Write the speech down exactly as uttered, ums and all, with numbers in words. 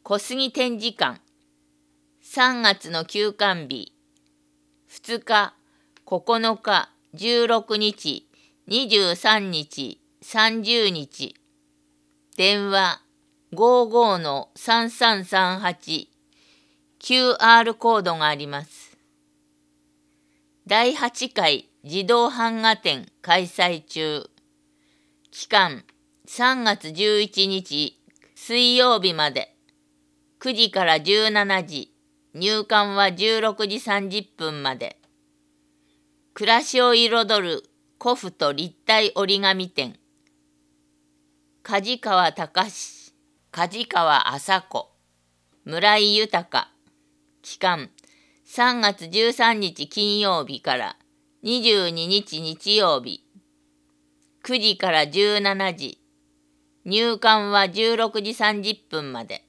小杉展示館。さんがつの休館日。ふつか、ここのか、じゅうろくにち、にじゅうさんにち、さんじゅうにち。電話 ごーごーのさんさんさんはち。キューアール コードがあります。だいはちかい自動版画展開催中。期間さんがつじゅういちにち水曜日まで。くじからじゅうしちじ。入館はじゅうろくじさんじゅっぷんまで。暮らしを彩る古布と立体折り紙展。梶川隆、梶川麻子、村井豊。期間さんがつじゅうさんにち金曜日からにじゅうににち日曜日。くじからじゅうしちじ。入館はじゅうろくじさんじゅっぷんまで。